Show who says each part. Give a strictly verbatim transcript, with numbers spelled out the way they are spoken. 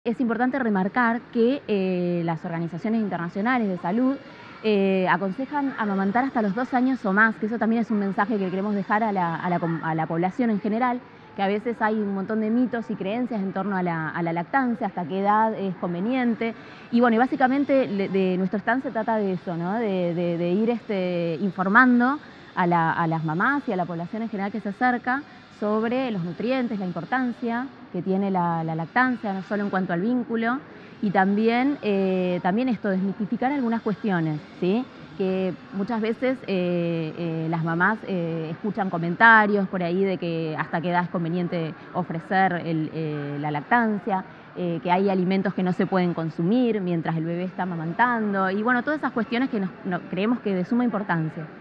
Speaker 1: Es importante remarcar que eh, las organizaciones internacionales de salud eh, aconsejan amamantar hasta los dos años o más, que eso también es un mensaje que queremos dejar a la, a la, a la población en general, que a veces hay un montón de mitos y creencias en torno a la, a la lactancia, hasta qué edad es conveniente. Y bueno, y básicamente de, de nuestro stand se trata de eso, ¿no? de, de, de ir este, informando a, la, a las mamás y a la población en general que se acerca sobre los nutrientes, la importancia que tiene la, la lactancia, no solo en cuanto al vínculo, y también, eh, también esto, desmitificar algunas cuestiones, ¿sí? Que muchas veces eh, eh, las mamás eh, escuchan comentarios por ahí de que hasta qué edad es conveniente ofrecer el, eh, la lactancia, eh, que hay alimentos que no se pueden consumir mientras el bebé está amamantando, y bueno, todas esas cuestiones que nos, no, creemos que de suma importancia.